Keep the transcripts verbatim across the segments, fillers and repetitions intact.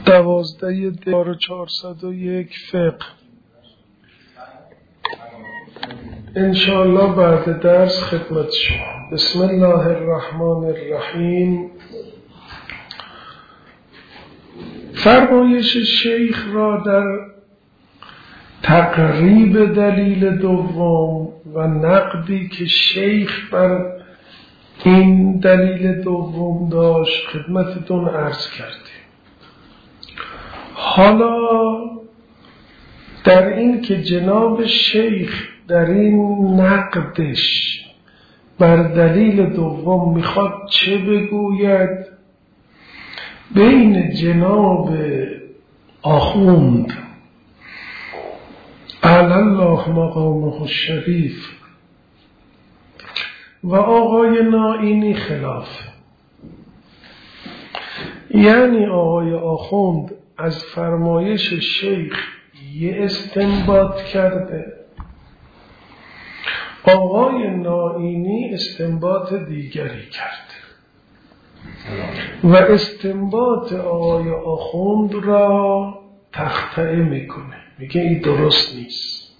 دوازده دار چهارصد و یک فقه انشاءالله بعد درس خدمت شما. بسم الله الرحمن الرحیم. فرمایش شیخ را در تقریب دلیل دوم و نقدی که شیخ بر این دلیل دوم داشت خدمتتون عرض کردیم. حالا در این که جناب شیخ در این نقدش بر دلیل دوم میخواد چه بگوید، بین جناب آخوند اعلی الله مقامه الشریف و آقای نائینی خلاف، یعنی آقای آخوند از فرمایش شیخ یه استنباط کرده، آقای نائینی استنباط دیگری کرده و استنباط آقای آخوند را تخطئه میکنه، میگه این درست نیست.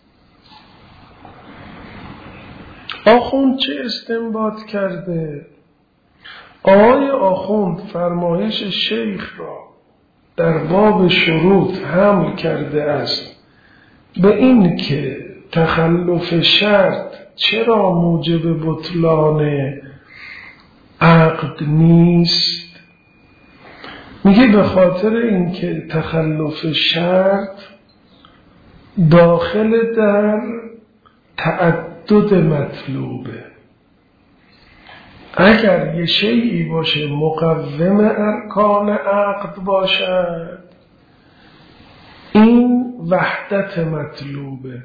آخوند چه استنباط کرده؟ آقای آخوند فرمایش شیخ را در باب شروط حمل کرده است به این که تخلف شرط چرا موجب بطلان عقد نیست. میگه به خاطر اینکه تخلف شرط داخل در تعدد مطلوبه. اگر یه شیئی باشه مقوم ارکان عقد باشد، این وحدت مطلوبه.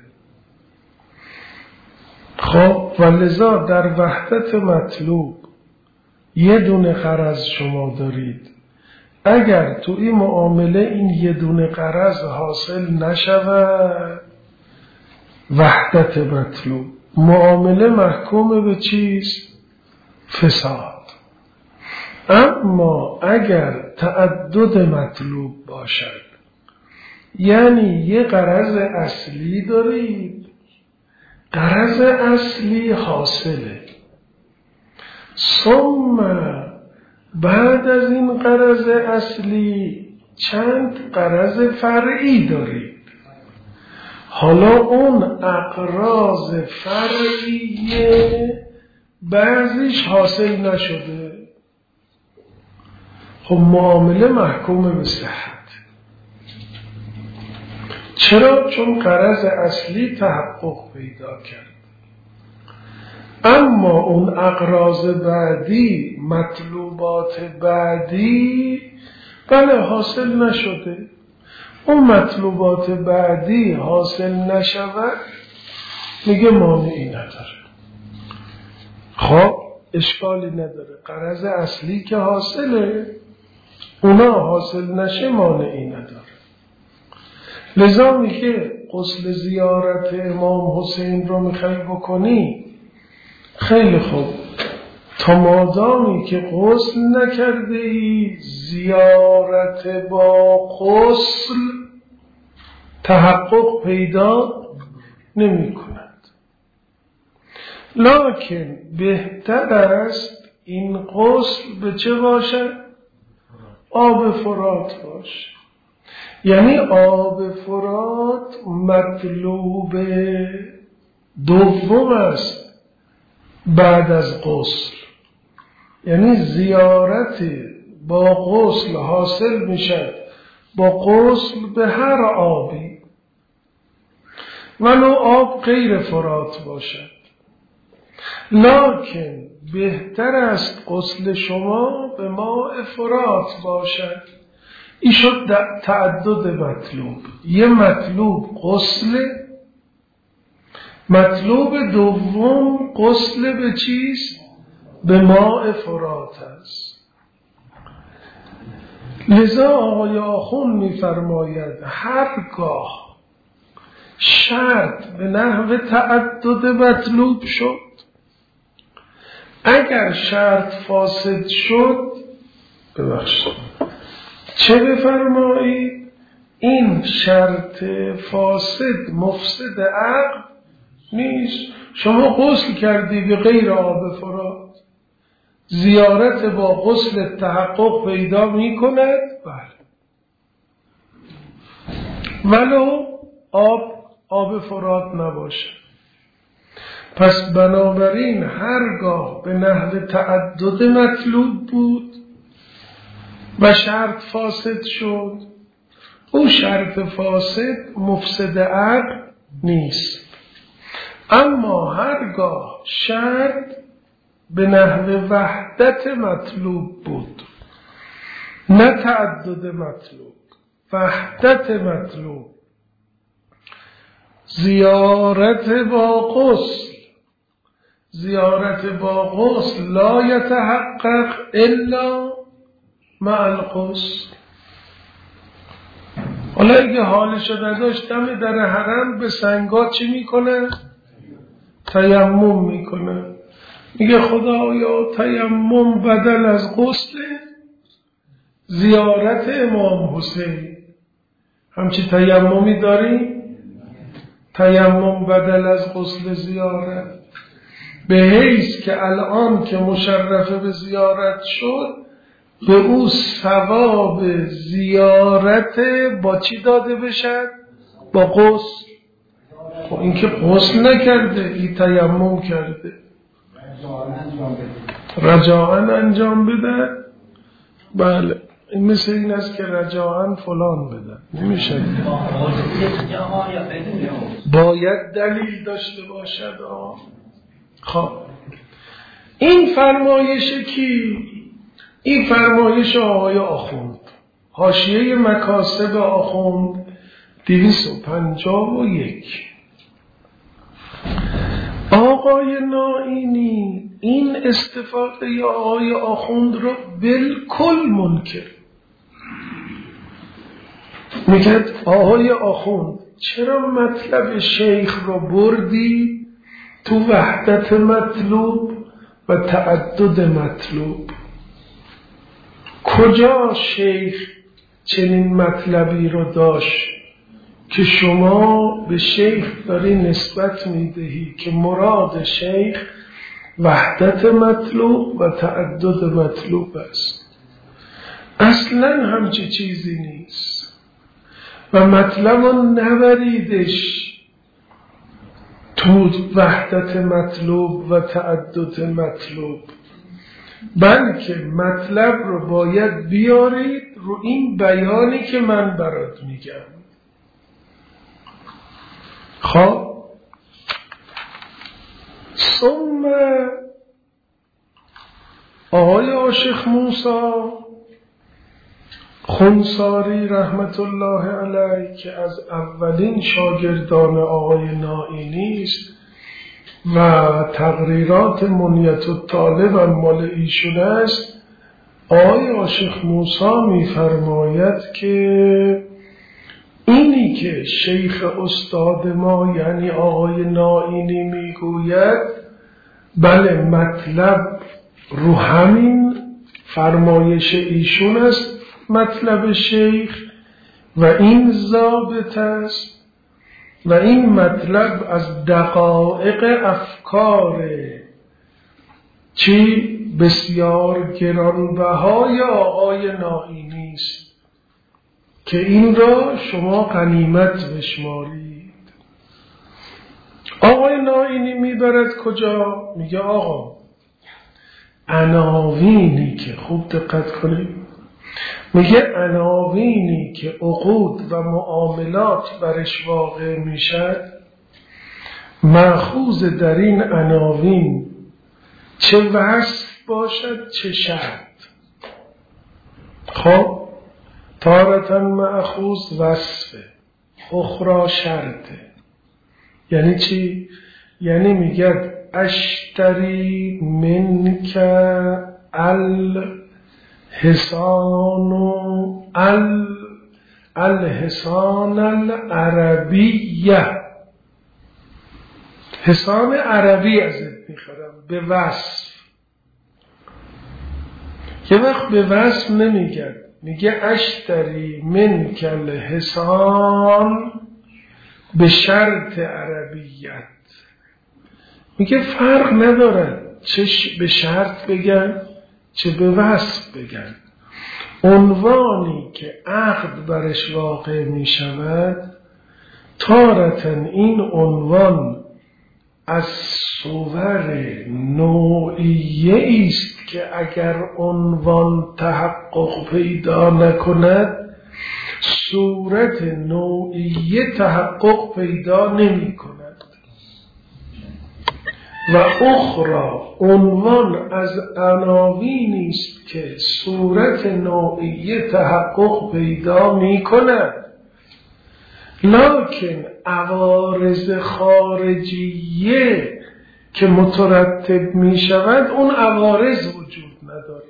خب و لذا در وحدت مطلوب یه دونه غرض شما دارید، اگر تو این معامله این یه دونه غرض حاصل نشود، وحدت مطلوب، معامله محکوم به چیست؟ فساد. اما اگر تعدد مطلوب باشد، یعنی یه غرض اصلی دارید، غرض اصلی حاصله، ثم بعد از این غرض اصلی چند غرض فرعی دارید. حالا اون اغراض فرعیه بعضیش حاصل نشده، خب معامله محکوم به صحت. چرا؟ چون غرض اصلی تحقق پیدا کرد. اما اون اغراض بعدی، مطلوبات بعدی، بله حاصل نشده. اون مطلوبات بعدی حاصل نشود، میگه مانعی نداره. خب اشکالی نداره، غرض اصلی که حاصله، اونا حاصل نشه مانعی نداره. لذا میگه غسل زیارت امام حسین رو میخوای بکنی، خیلی خوب، تا مادامی که غسل نکرده ای زیارت با غسل تحقق پیدا نمی کند. لکن بهتر است این غسل به چه باشد؟ آب فرات باشه. یعنی آب فرات مطلوب دوم است بعد از غسل، یعنی زیارت با غسل حاصل میشد، با غسل به هر آبی، ولو آب غیر فرات باشد. لکن بهتر است غسل شما به ماء فرات باشد. این شد تعدد مطلوب. یه مطلوب غسل، مطلوب دوم غسل به چیست؟ به ماء فرات است. لذا آقای آخوند می‌فرماید هرگاه شرط به نحو تعدد مطلوب شد، اگر شرط فاسد شد، ببخشید چه بفرمایید؟ این شرط فاسد مفسد عقل نیست. شما غسل کردی به غیر آب فرات، زیارت با غسل تحقق پیدا می کند؟ بله. ولو آب آب فرات نباشه. پس بنابراین هرگاه به نحو تعدد مطلوب بود و شرط فاسد شد، او شرط فاسد مفسد عقل نیست. اما هرگاه شرط به نحو وحدت مطلوب بود، نه تعدد مطلوب، وحدت مطلوب، زیارت با غسل، زیارت با غسل لا یتحقق الا مع الغسل. حالا اگه حالش نداشت دم در حرم به سنگا چی میکنه؟ تیمم میکنه. میگه خدایا تیمم بدل از غسل زیارت امام حسین. همچی تیممی داری؟ تیمم بدل از غسل زیارت، به حیث که الان که مشرفه به زیارت شد به او ثواب زیارت با چی داده بشد؟ با غسل. خب این که غسل نکرده، این تیمم کرده، رجاعاً انجام بده. بله این مثل این است که رجاعاً فلان بده، نمیشه، باید دلیل داشته باشد. خب این فرمایش کی؟ این فرمایش آقای آخوند، حاشیه مکاسب آخوند دویست و پنجاه و یک. آقای نائینی این استفاده آقای آخوند رو بالکل منکر میگه. آقای آخوند چرا مطلب شیخ رو بردی تو وحدت مطلوب و تعدد مطلوب؟ کجا شیخ چنین مطلبی رو داشت که شما به شیخ داری نسبت میدهی که مراد شیخ وحدت مطلوب و تعدد مطلوب است؟ اصلا همچی چیزی نیست و مطلب رو نبریدش تو وحدت مطلوب و تعدد مطلوب، بلکه مطلب رو باید بیارید رو این بیانی که من برات میگم. خب ثم آقای عاشق موسی خنساری رحمت الله علیه که از اولین شاگردان آقای نائینی است و تقریرات منیت الطالب هم مال ایشون است، آقای عاشق موسی می‌فرماید که اینی که شیخ استاد ما یعنی آقای نائینی میگوید بله مطلب رو همین فرمایش ایشون است، مطلب شیخ و این ضابط است و این مطلب از دقایق افکار چی بسیار گرانبهای آقای نائینی است که این را شما غنیمت بشمارید. آقای نائینی میبرد کجا؟ میگه آقا عناوینی که خوب دقت کنید، میگه عناوینی که عقود و معاملات برش واقع میشد مأخوذ در این عناوین چه وصف باشد چه شرط. خب تارة مأخوذ وصفه اخرى شرطه. یعنی چی؟ یعنی میگه اشتری منک الحصان ال الحصان العربیه، حصان عربی ازت میخرم به وصف. یه وقت به وصف نمیگرد، میگه اشتری من کل حسان به شرط عربیت. میگه فرق نداره چه به شرط بگن چه به وصف بگن، عنوانی که عقد برش واقع می شود تارةً این عنوان از صور نوعیه است که اگر عنوان تحقق پیدا نکند صورت نوعیه تحقق پیدا نمی کند. و اخرى عنوان از عناوینی است که صورت نوعیه تحقق پیدا می کند، لکن عوارض خارجیه که مترتب می شود اون عوارض وجود نداره.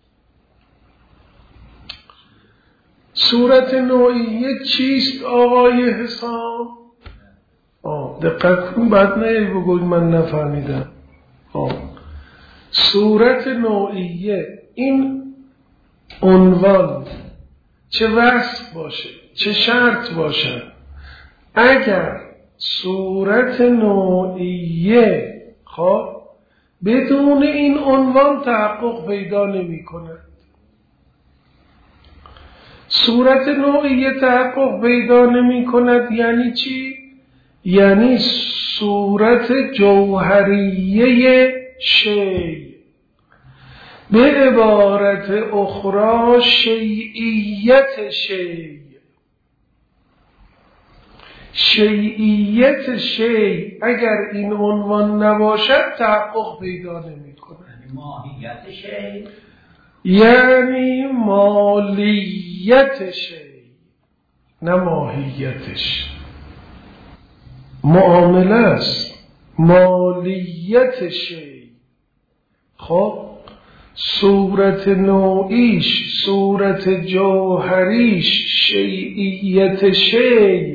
صورت نوعیه چیست آقای حسام؟ آه دقت کن، بعد نه بگوید من نفهمیدم. آه صورت نوعیه این عنوان چه وصف باشه چه شرط باشه، اگر صورت نوعیه خب بدون این عنوان تحقق پیدا نمی کند. صورت نوعیه تحقق پیدا نمی کند یعنی چی؟ یعنی صورت جوهریه شی، به عبارت اخرى شیعیت شی. شیعیت شی اگر این عنوان نباشد تحقق پیدا نمی کند. ماهیت شی یعنی مالیت شی، نه ماهیتش. معامله است، مالیت شی. خب صورت نوعیش صورت جوهریش شیعیت شی،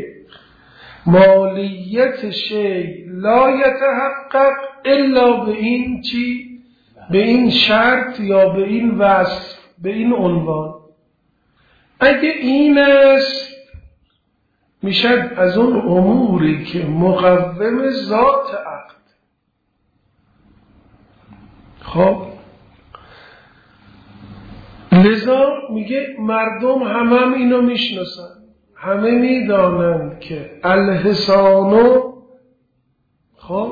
مالیت شی لا یتحقق الا به این چی؟ به این شرط یا به این وصف، به این عنوان. اگه این است میشد از اون اموری که مقوم ذات عقد. خب لذا میگه مردم همه هم اینو میشناسن، همه میدانند که الحسانو خب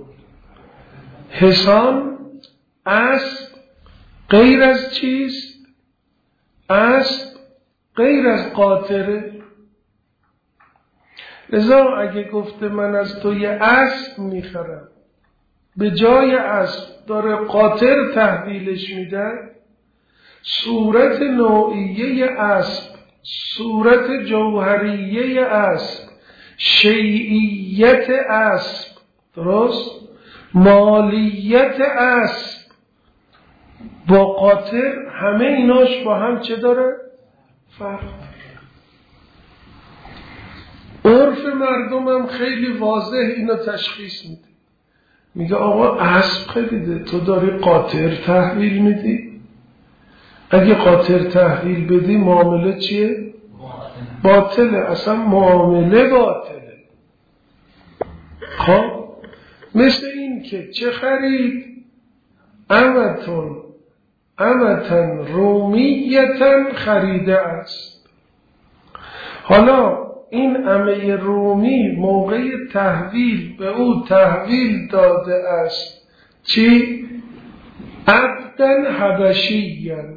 حسان اسب غیر از چیست؟ اسب غیر از قاطره. لذا اگه گفته من از تو یه اسب میخرم، به جای اسب داره قاطر تحویلش میده، صورت نوعیه اسب، صورت جوهریه اسب، شیعیت اسب، درست؟ مالیت اسب با قاطر، همه ایناش با هم چه داره؟ فرق. عرف مردم هم خیلی واضح اینو تشخیص میده. میگه آقا اسب خریده، تو داری قاطر تحویل میدی؟ اگه قاطر تحویل بدی معامله چیه؟ باطله. اصلا معامله باطله. خب مثل این که چه خرید؟ امتون امتن رومیتن خریده است. حالا این امه رومی موقع تحویل به او تحویل داده است چی؟ عبدن حبشیًا.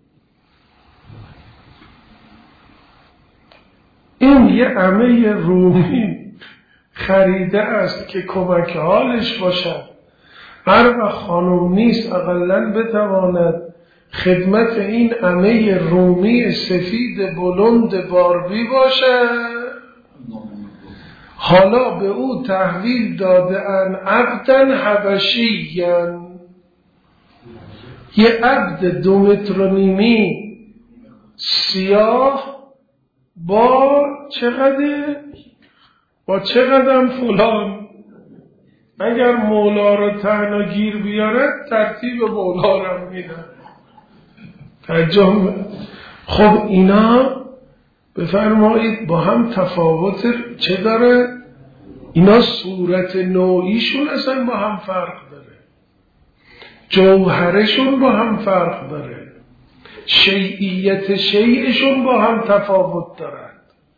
این یه امه رومی خریده است که کمک حالش باشد، هر وقت خانم نیست اقلن بتواند خدمت این امه رومی سفید بلند باربی باشد. حالا به او تحویل داده ان عبدن حبشیًا، یه عبد دو متر و نیمی سیاه با چقدر با چقدر فلان. اگر مولا رو تنها گیر بیاره ترتیب مولا رو میده. ترجمه خب اینا بفرمایید با هم تفاوت چه داره؟ اینا صورت نوعیشون اصلا با هم فرق داره، جوهرشون با هم فرق داره، شیعیت شیعشون با هم تفاوت دارد،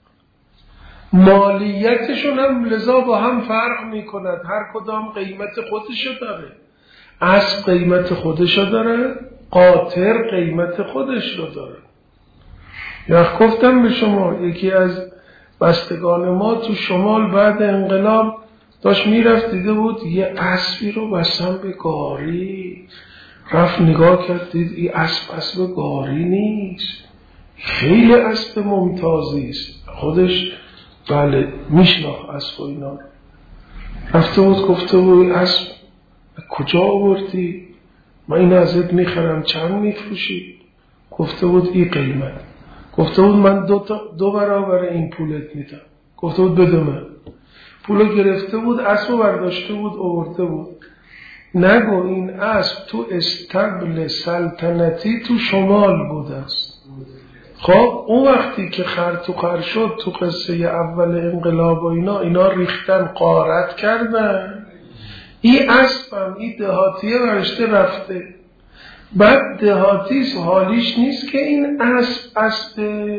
مالیتشون هم لذا با هم فرق می کند. هر کدام قیمت خودشو داره. اسب قیمت خودشو داره، قاطر قیمت خودشو داره. یا گفتم به شما یکی از بستگان ما تو شمال بعد انقلاب داشت میرفت، دیده بود یه اسبی رو بستن به گاری، رفت نگاه کرد دید این اسب اسب گاری نیست، خیلی اسب ممتازی است، خودش بله میشناخت اسب و اینا. رفته بود گفته بود اسب کجا آوردی؟ من این ازت میخرم چند میفروشی؟ گفته بود این قیمت. گفته بود من دو, تا دو برابر این پولت میدم. گفته بود بده من. پولو گرفته بود، اسبو برداشته بود آورده بود. نگو این اسب تو استبل سلطنتی تو شمال بود است. خب اون وقتی که خر تو خر شد تو قصه اول انقلاب و اینا اینا ریختن غارت کردن، این اسب هم این دهاتیه ورشته رفته. بعد دهاتیس حالیش نیست که این اسب اسب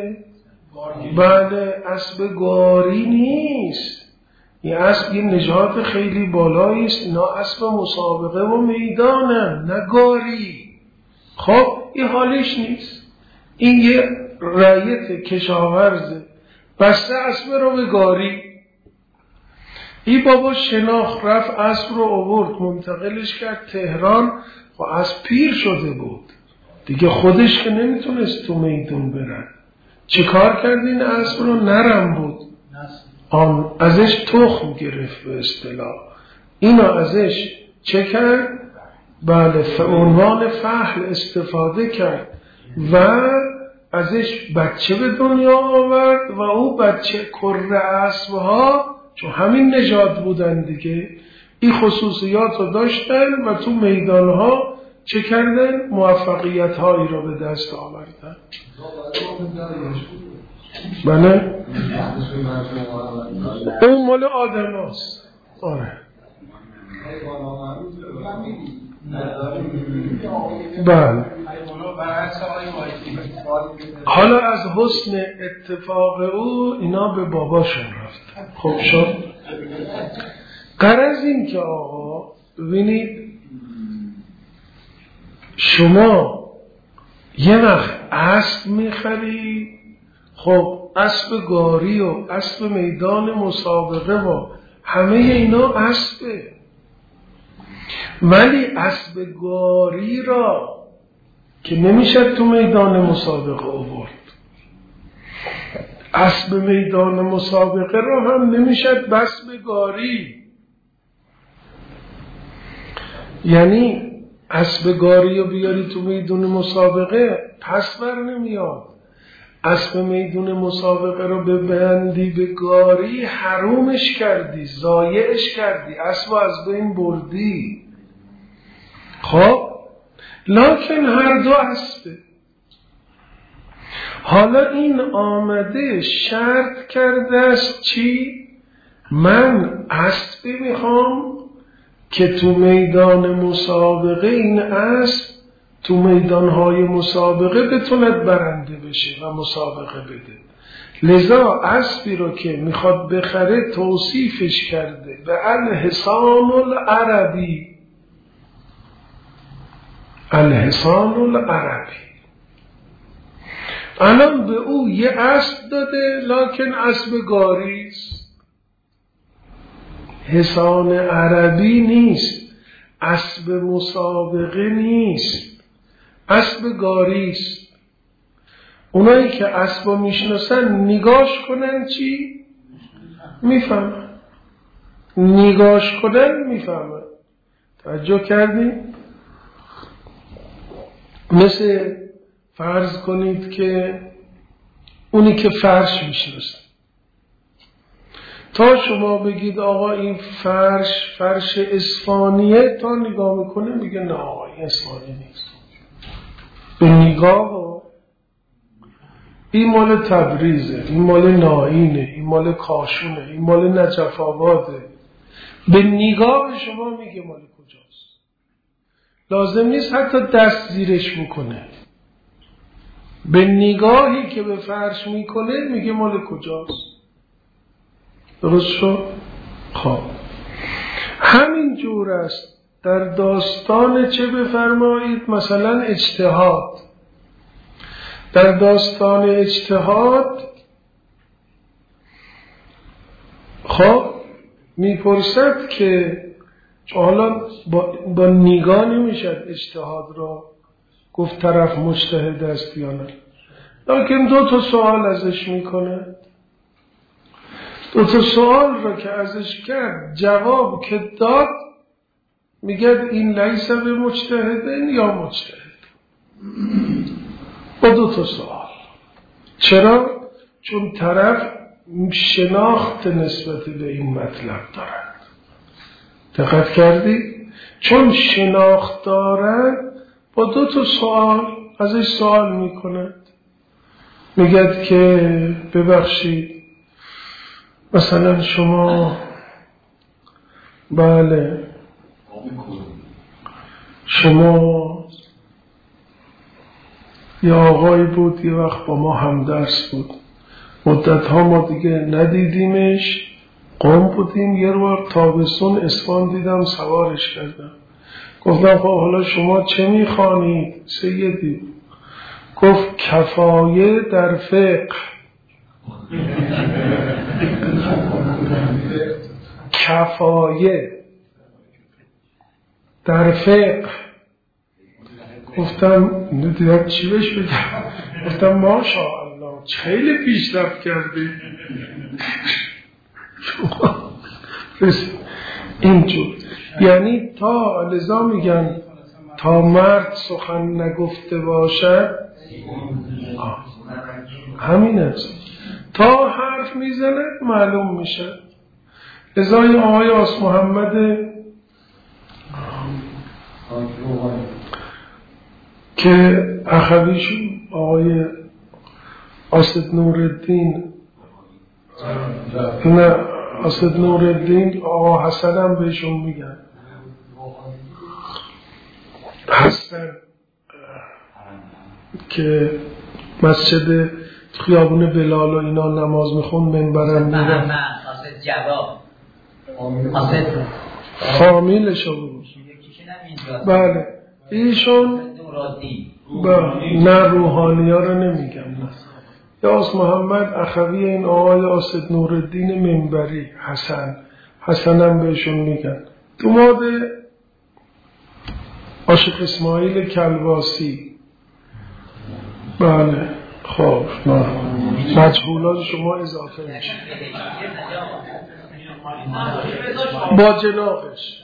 بله اسب گاری نیست، این اسب یه نژاد خیلی بالایی است، اینا اسب مسابقه و میدانن نه گاری. خب این حالیش نیست، این یه رعیت کشاورزه بسته اسب رو به گاری. این بابا شناخت رفت اسب رو آورد منتقلش کرد تهران و اسب پیر شده بود دیگه، خودش که نمیتونست تو میدون برن. چه کار کرد این اسب رو؟ نرم بود، آن ازش تخم گرفت به اصطلاح. اینا ازش چه کرد؟ بله عنوان فحل استفاده کرد و ازش بچه به دنیا آورد و او بچه کره اسبها چون همین نژاد بودن دیگه این خصوصیات رو داشتن و تو میدانها چه کردن؟ موفقیت هایی رو به دست آوردن. بله اون مال آدم هاست. آره بله. حالا از حسن اتفاق او اینا به باباشون رفتن. خب شد غرض این که آقا ببینید شما یه وقت اسب میخری، خب اسب گاری و اسب میدان مسابقه و همه اینا اسبه، ولی اسب گاری را که نمیشه تو میدان مسابقه آورد، اسب میدان مسابقه را هم نمیشه بس به گاری. یعنی اسب گاری رو بیاری تو میدون مسابقه پس بر نمیاد، اسب میدون مسابقه رو ببندی به گاری حرومش کردی، ضایعش کردی، اسب از بین بردی. خب لکن هر دو اسبه. حالا این آمده شرط کرده است چی؟ من اسبی میخوام که تو میدان مسابقه این اسب تو میدانهای مسابقه بتوند برنده بشه و مسابقه بده. لذا اسبی رو که میخواد بخره توصیفش کرده به الحصان العربی، الحصان العربی. الان به او یه اسب داده لکن اسب گاری است، حصان عربی نیست، اسب مسابقه نیست، اسب گاری است. اونایی که اسبا میشناسن نگاش کنن چی؟ میفهمن، نگاش کنن میفهمن. توجه کردی؟ مثل فرض کنید که اونی که فرش میشناسن، تا شما بگید آقا این فرش فرش اصفهانیه، تا نگاه میکنه میگه نه آقا این اصفهانی نیست. به نگاه این مال تبریزه، این مال نائینه، این مال کاشونه، این مال نجف آباده. به نگاه شما میگه مال کجاست. لازم نیست حتی دست زیرش بکنه، به نگاهی که به فرش میکنه میگه مال کجاست. درست شد؟ خب همین جور است در داستان چه بفرمایید مثلا اجتهاد. در داستان اجتهاد خب میپرسد که حالا با, با نگاه نمیشد اجتهاد را گفت طرف مجتهد است یا نه، لیکن دو تا سوال ازش میکنه. دو تا سوال را که ازش کرد جواب که داد میگه این لیس به مجتهدن یا مجتهد. با دو تا سوال. چرا؟ چون طرف شناخت نسبت به این مطلب دارد. دقت کردی؟ چون شناخت دارد با دو تا سوال ازش سوال میکند. میگه که ببخشید مثلا شما بله شما یه آقایی بود یه وقت با ما همدرس بود، مدت ها ما دیگه ندیدیمش، قم بودیم، یه رو تابستون اصفهان دیدم سوارش کردم. گفتم خب حالا شما چه میخوانید سیدی؟ گفت کفایه در فقه. کفایه در فقه. گفتم دیدم چی بهش بگم؟ گفتم ماشاءالله خیلی پیشرفت کردی. اینجور یعنی تا لذا میگن تا مرد سخن نگفته باشد همین است، تا حرف میزنه معلوم میشه. لذا این آقای آس محمد که اخویشون آقای اسد نورالدین نه اسد نورالدین آقا حسن هم بهشون میگن حسن که مسجد خیابون بلال و اینا نماز میخون منبرم میرن. اسد جواب اسد فامیلشو بود. بله ایشون نه روحانی ها رو نمیگم نه. یاس محمد اخوی این آقای اسد نورالدین منبری حسن حسن هم بهشون میگن. تو ماده عاشق اسماعیل کلواسی. بله خب نه مجهولات شما اضافه میشه با جناقش.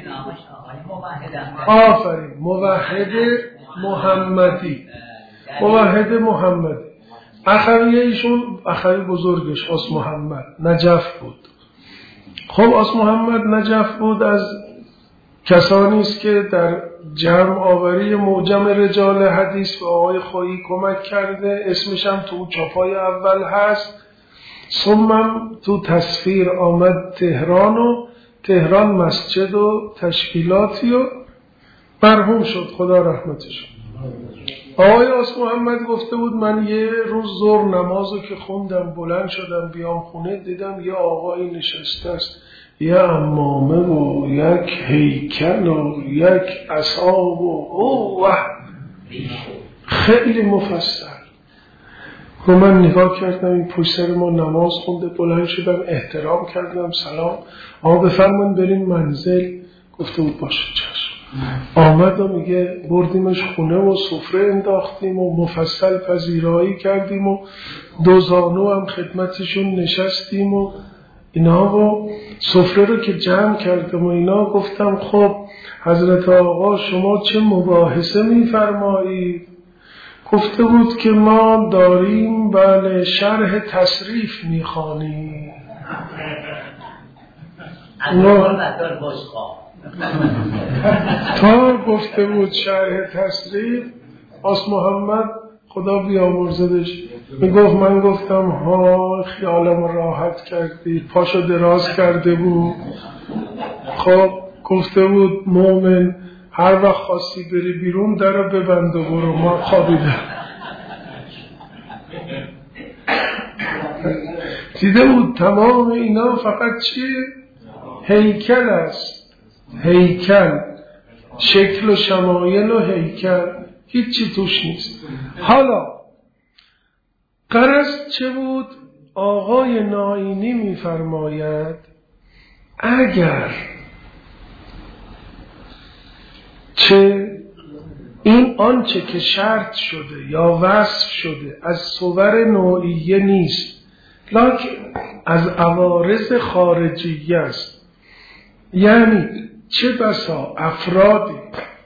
آفرین موحد محمدی. موحد محمدی اخوی ایشون اخوی بزرگش آس محمد نجف بود. خب آس محمد نجف بود از کسانی است که در جمع آوری معجم رجال حدیث به آقای خویی کمک کرده. اسمش هم تو چاپای اول هست. ثمم تو تصویر آمد تهران و تهران مسجد و تشکیلاتی و مرحوم شد خدا رحمتش. آقای آس محمد گفته بود من یه روز ظهر نمازو که خوندم بلند شدم بیام خونه دیدم یه آقایی نشسته است، یه عمامه و یک هیکل و یک عصا و اوه خیلی مفصل. و من نگاه کردم این پشت سر ما نماز خونده، بلند شدم احترام کردم سلام آقا بفرمایید بریم منزل. گفته بود باشه چشم. آمد و میگه بردیمش خونه و سفره انداختیم و مفصل پذیرایی کردیم و دو زانو هم خدمتشون نشستیم و اینا و سفره رو که جمع کردم و اینا گفتم خب حضرت آقا شما چه مباحثه میفرمایید؟ گفته بود که ما داریم بله شرح تصریف میخوانیم. تا گفته بود شرح تصریف آس محمد خدا بیامرزدش، میگفت من گفتم ها خیالم راحت کردی، پاشو دراز کرده بود. خب گفته بود مومن هر وقت خواستی بری بیرون درو ببند و برو، ما خوابیدم. دیده بود تمام اینا فقط چیه؟ هیکل است، هیکل، شکل و شمایل و هیکل، هیچی توش نیست. حالا غرض چه بود؟ آقای نائینی میفرماید اگر چه این آنچه که شرط شده یا وصف شده از صور نوعیه نیست، لکن از عوارض خارجیه است، یعنی چه بسا افرادی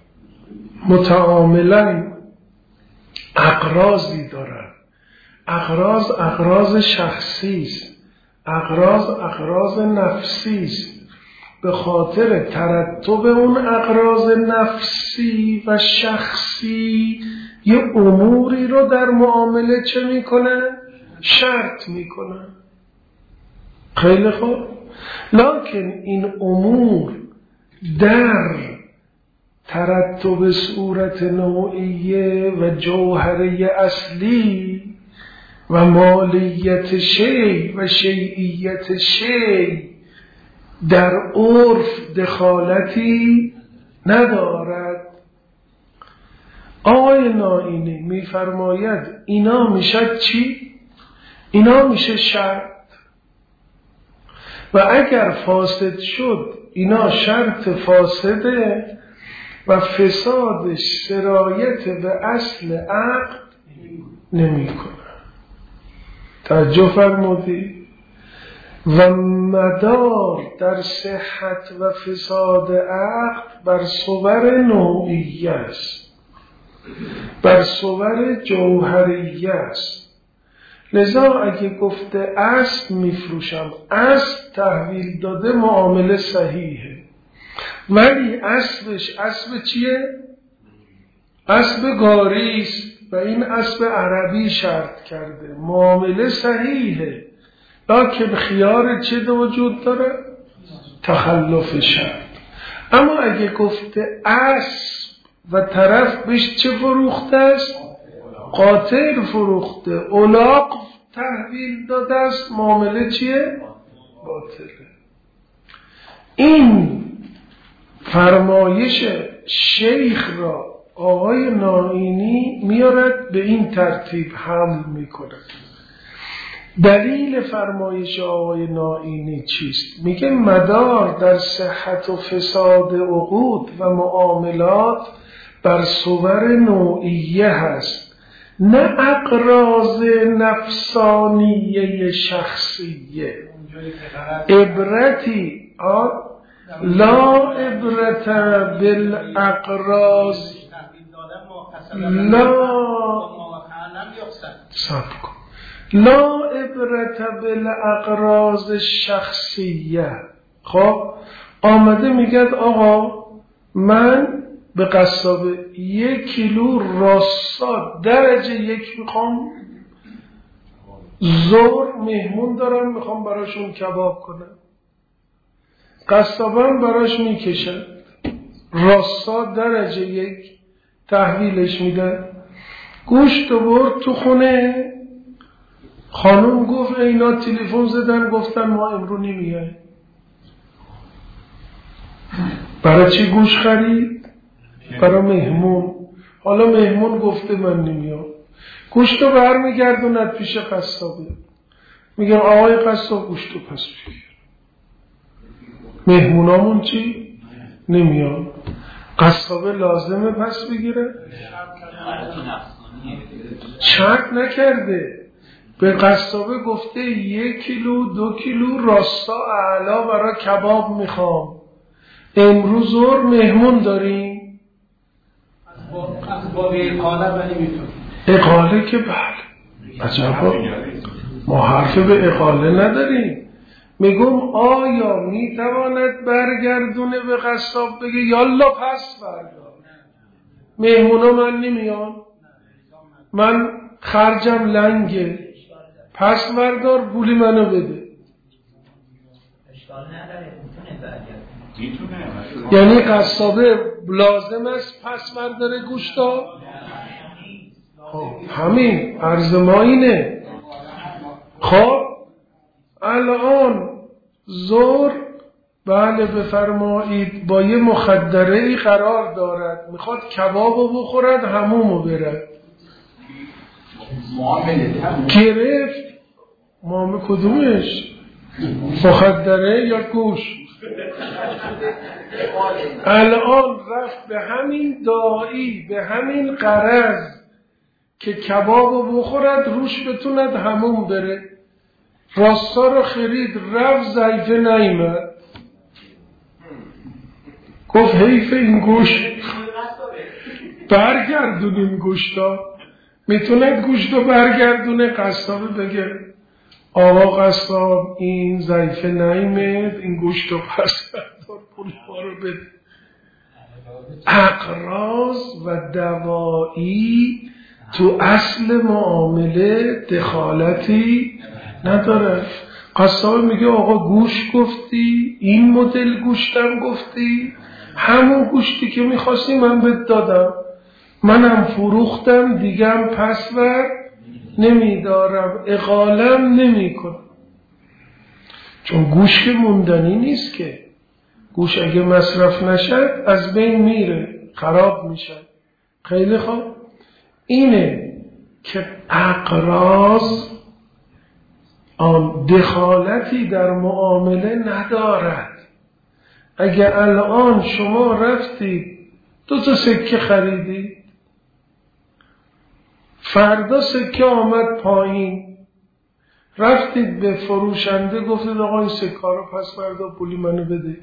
متعاملاً اغراضی دارن، اغراض اغراض شخصی است، اغراض اغراض نفسی است، به خاطر ترتب اون اغراض نفسی و شخصی یه اموری رو در معامله چه میکنه؟ شرط میکنه. خیلی خوب، لکن این امور در ترتب صورت نوعیه و جوهره اصلی و مالیت شی و شیعیت شی در عرف دخالتی ندارد. آقای نائینی میفرماید اینا میشه چی؟ اینا میشه شرط، و اگر فاسد شد اینا شرط فاسده و فسادش سرایت به اصل عقد نمی کنه. توجه فرمودی؟ و مدار در صحت و فساد عقد بر صور نوعیه است، بر صور جوهریه است. لذا اگه گفته اسب میفروشم، اسب تحویل داده معامله صحیحه، ولی اسبش اسب چیه؟ اسب گاری است و این اسب عربی شرط کرده، معامله صحیحه، لکن خیار چه دو وجود داره؟ تخلف شرط. اما اگه گفته اسب و طرف بهش چه فروخته است؟ قاطر فروخته، الاغ تحویل داده است، معامله چیه؟ باطله. این فرمایش شیخ را آقای نائینی میارد به این ترتیب حمل میکنه. دلیل فرمایش آقای نائینی چیست؟ میگه مدار در صحت و فساد عقود و معاملات بر صور نوعیه هست، نه اغراض نفسانیه شخصیه. عبرتی لا عبرت بالاغراض، لا صبر کن، لا عبرت بالاغراض شخصیه. خب آمده میگه آقا من به قصابه یک کیلو راستا درجه یک میخوام، زور مهمون دارم میخوام براشون کباب کنم، قصابم براش میکشن راستا درجه یک تحویلش میدن. گوشت و برد تو خونه، خانم گفت اینا تلفن زدن گفتن ما امرو نمیای. برای چی گوش خرید؟ برای مهمون. حالا مهمون گفته من نمیام، گوشت رو برمیگردوند پیش قصابه، میگم آقای قصاب گوشت رو پس بگیر. مهمونامون چی؟ نمیام. قصابه لازمه پس بگیره؟ شرط نکرده، به قصابه گفته یک کیلو دو کیلو راستا اعلا برای کباب میخوام، امروز ظهر مهمون داریم. از باب اقاله ولی میتونیم اقاله که بله عجبا ما حرف به اقاله نداریم. میگم آیا میتواند برگردونه به قصاب بگه یالا پس برگرد، مهمونا من نمیام؟ من خرجم لنگه، پس بردار پولی منو بده. اشکال نداره، میتونه برگرد. یعنی قصابه لازم است پس برداره گوشتا؟ خب همین عرض ما اینه. خب الان زور بله بفرمایید با یه مخدره ای قرار دارد، میخواد کبابو بخورد حمومو برد، گرفت معامله کدومش؟ مخدره یا گوش؟ الان رفت به همین داعی، به همین غرض که کبابو بخورد روش بتوند حموم بره. راستا رو خرید، رفت ضعیفه نیامد، گفت حیف این گوشت، برگردونیم گوشتا. میتونه گوشتو برگردونه، قصابه بگه آقا قصاب این ضعیفه نیامد، این گوشتو پس بردار پول ما رو بده. اقراض و دوایی تو اصل معامله دخالتی نداره. قصاب میگه آقا گوشت گفتی، این مدل گوشتم گفتی، همون گوشتی که میخواستی من بهت دادم، منم فروختم دیگم پس بر نمیدارم، اقالم نمی کنم. چون گوش که موندنی نیست که، گوش اگه مصرف نشد از بین میره، خراب میشه. خیلی خوب، اینه که اقراض آن دخالتی در معامله ندارد. اگه الان شما رفتید دو تا سکه خریدید، فردا سکه آمد پایین، رفتید به فروشنده گفتید آقا این سکه رو پس فردا پولی منو بده،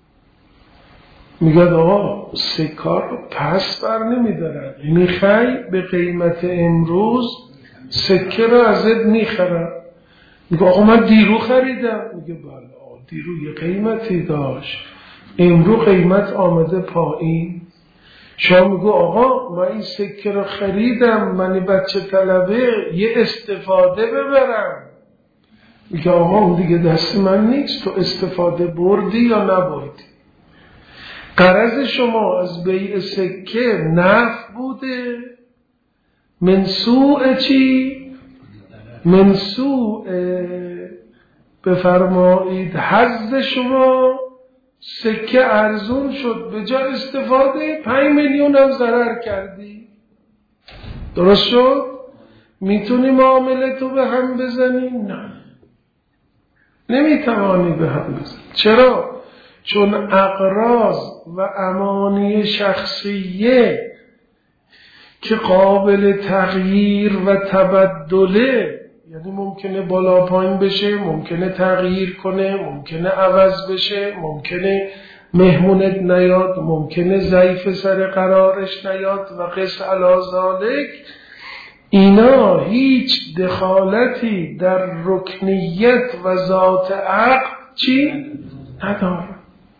میگه آقا سکه رو پس بر نمیدارم، میخوای به قیمت امروز سکه رو ازت میخرم. میگه آقا من دیرو خریدم، میگه بله آقا دیرو یه قیمتی داشت، امروز قیمت آمده پایین. شما میگو آقا من این سکه رو خریدم، من بچه طلبه یه استفاده ببرم، میگه آقا اون دیگه دست من نیست، تو استفاده بردی یا نبردی. غرض شما از بیع سکه نفع بوده، منسوع چی؟ منسوع بفرمایید حظ شما سکه ارزون شد، به جا استفاده پنج میلیون هم ضرر کردی. درست شد؟ میتونی معامله تو به هم بزنی؟ نه، نمیتوانی به هم بزنی. چرا؟ چون اقراض و امانی شخصیه که قابل تغییر و تبدله، یعنی ممکنه بالا پایین بشه، ممکنه تغییر کنه، ممکنه عوض بشه، ممکنه مهمونت نیاد، ممکنه ضعیف سر قرارش نیاد و قس علی ذالک، اینا هیچ دخالتی در رکنیت و ذات عقل چی؟ نداره.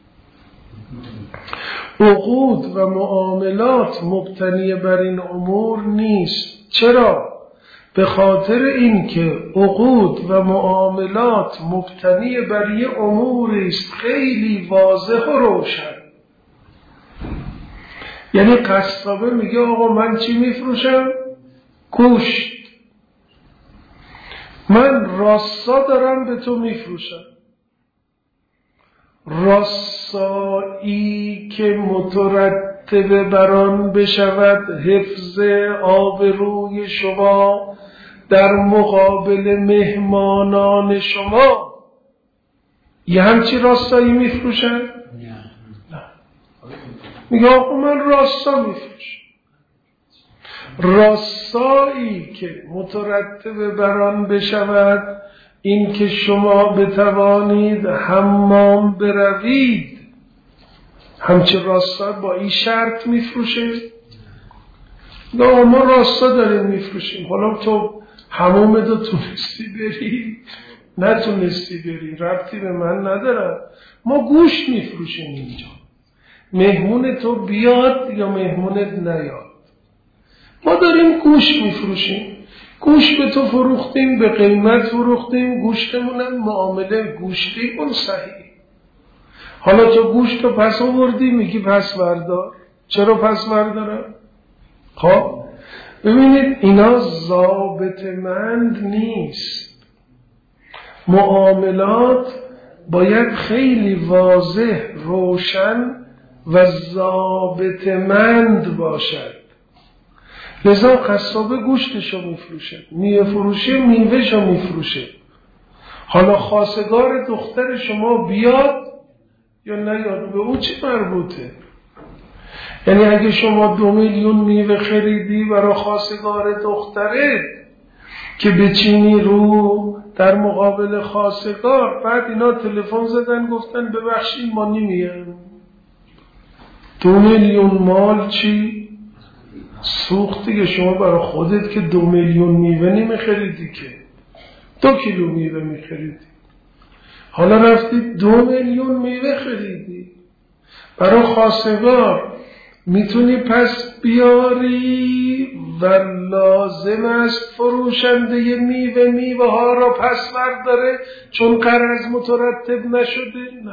عقود و معاملات مبتنی بر این امور نیست. چرا؟ به خاطر اینکه عقود و معاملات مبتنی بر یه اموری است خیلی واضح و روشن. یعنی قصابه میگه آقا من چی میفروشم؟ گوشت. من راستا دارم به تو میفروشم. راستایی که مترتب بران بشود حفظ آبروی شما در مقابل مهمانان شما، یه همچی راستایی میفروشن؟ نه. میگه آقا من راستا میفروشم. راستایی که مترتب بران بشود این که شما بتوانید حمام بروید، همچه راستا با این شرط میفروشه؟ نه ما راستا داریم میفروشیم، حالا تو حمام دو تونستی بری نتونستی بری ربطی به من ندارم، ما گوشت میفروشیم اینجا، مهمون تو بیاد یا مهمونت نیاد، ما داریم گوشت میفروشیم، گوشت به تو فروختیم، به قیمت فروختیم، گوشتمونم معامله گوشتی اون صحیح. حالا تو گوشت رو پس آوردی میگی پس بردار. چرا پس بردارم؟ خب ببینید اینا ضابطه‌مند نیست. معاملات باید خیلی واضح، روشن و ضابطه‌مند باشد. لذا قصابه گوشتشو میفروشه، میوه فروشه میوهشو میفروشه. حالا خواستگار دختر شما بیاد یا نیاد به او چی مربوطه؟ یعنی اگه شما دو میلیون میوه خریدی برای خواستگار دخترت که بچینی رو در مقابل خواستگار، بعد اینا تلفن زدن گفتن ببخشید ما نمیایم، دو میلیون مال چی؟ سوخت دیگه. شما برای خودت که دو میلیون میوه نمیخریدی که، دو کیلو میوه میخریدی. حالا رفتی دو میلیون میوه خریدی برای خواستگار. میتونی پس بیاری و لازم است فروشنده میوه میوه ها را پس برداره چون قرض مترتب نشده؟ نه.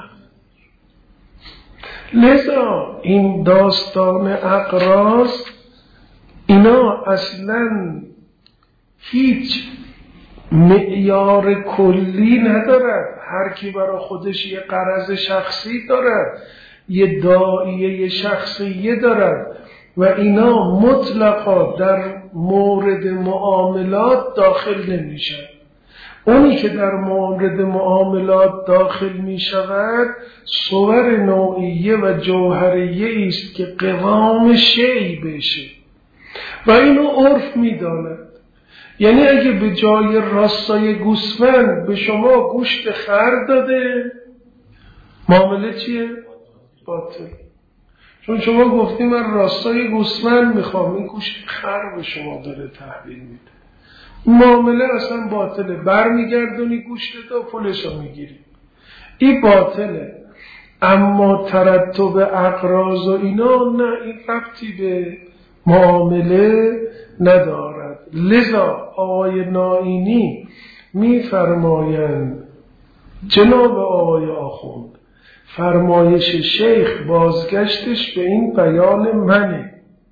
لذا این داستان اقراض اینا اصلا هیچ معیار کلی ندارد. هر کی برای خودش یه قرض شخصی دارد، یه داعیه شخصیه دارد و اینا مطلقا در مورد معاملات داخل نمیشن. اونی که در مورد معاملات داخل می شود صور نوعیه و جوهریه است که قوام شیء بشه و اینو عرف می داند. یعنی اگه به جای راستای گوسفند به شما گوشت خر داده، معامله چیه؟ باطل. چون شما گفتی من راستای گوسفند میخوام، این گوشت خر به شما داره تحویل میده، معامله اصلا باطله. بر میگردونی گوشت تا پولشو میگیری، این باطله. اما ترتب اقراض و اینا نه، این ربطی به معامله ندارد. لذا آقای نائینی میفرمایند، جناب آقای آخوند، فرمایش شیخ بازگشتش به این بیان منه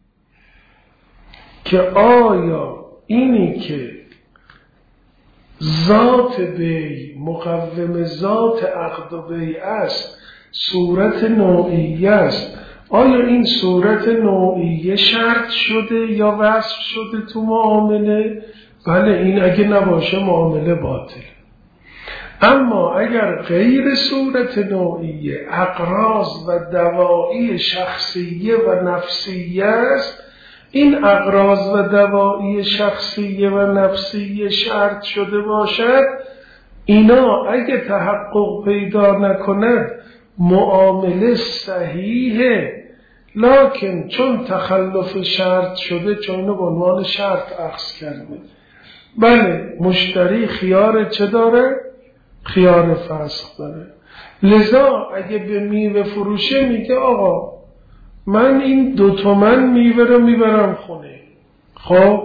که آیا اینی که ذات بی مقوم ذات عقد و بی است صورت نوعیه است، آیا این صورت نوعیه شرط شده یا وصف شده تو معامله؟ بله، این اگه نباشه معامله باطل. اما اگر غیر صورت نوعیه، اقراض و دواعی شخصیه و نفسیه است، این اقراض و دواعی شخصیه و نفسیه شرط شده باشد، اینا اگه تحقق پیدا نکند معامله صحیحه، لکن چون تخلف شرط شده، چون به عنوان شرط اخذ کرده، بله مشتری خیار چه داره؟ خیار فسخ داره. لذا اگه به میوه فروشه میگه آقا من این دو تومن میوه رو میبرم خونه، خب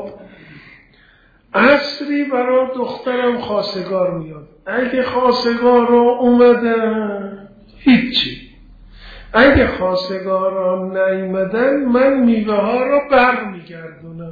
عصری برای دخترم خواستگار میاد، اگه خواستگار رو اومدن هیچی، اگه خواستگاران نیامدن من میوه ها رو بر میگردونم.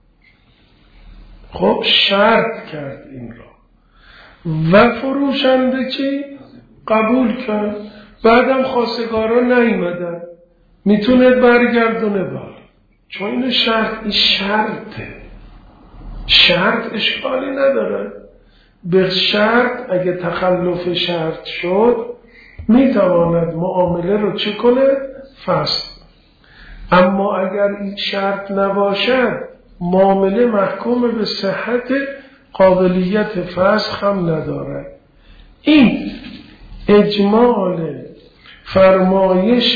خب شرط کرد این را و فروشنده چی؟ قبول کرد. بعدم خواستگاران نیامدن میتونه برگردونه بر، چون این شرط این شرطه، شرط اشکالی نداره. به شرط اگه تخلف شرط شد میتواند معامله رو چه کنه؟ فسخ. اما اگر این شرط نباشد معامله محکوم به صحت، قابلیت فسخ هم ندارد. این اجمال فرمایش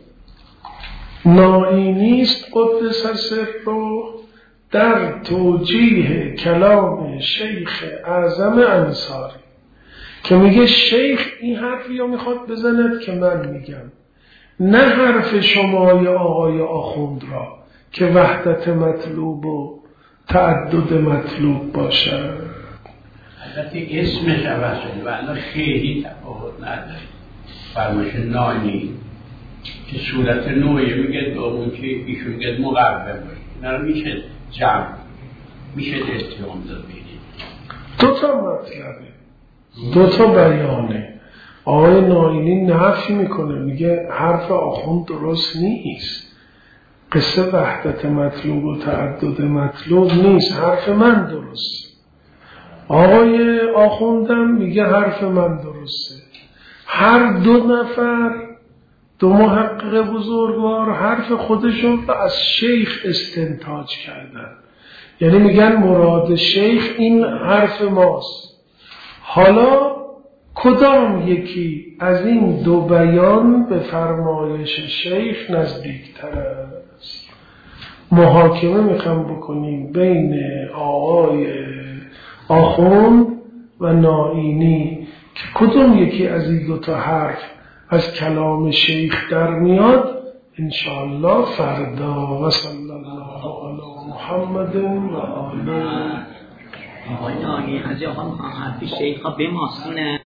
نائینی است قدس سره در توجیه کلام شیخ اعظم انصاری که میگه شیخ این حرفی رو میخواد بزند که من میگم، نه حرف شما یا آقای آخوند را که وحدت مطلوب و تعدد مطلوب باشد. البته اسمش عوض شده و الان خیلی تفاوت نداره. فرمایش نانی که صورت نوعی میگه دومون که ایشون میگه مقربه باشه، اینا رو میشه جمع میشه اتهام داد بینید. دو تا مطلبه، دو تا بیانه. آقای ناینی نفی میکنه، میگه حرف آخوند درست نیست، قصه وحدت مطلوب و تعدد مطلوب نیست، حرف من درست. آقای آخوندم میگه حرف من درسته. هر دو نفر دو محقق بزرگوار حرف خودشون رو از شیخ استنتاج کردن، یعنی میگن مراد شیخ این حرف ماست. حالا کدام یکی از این دو بیان به فرمایش شیخ نزدیکتر است؟ محاکمه میخوام بکنیم بین آقای آخوند و ناینی که کدام یکی از این دو تا حرف از کلام شیخ در میاد. انشاءالله فردا. و صلی الله علی محمد و آله. آقای ناینی از آقا حرف شیخ ها بماسونه.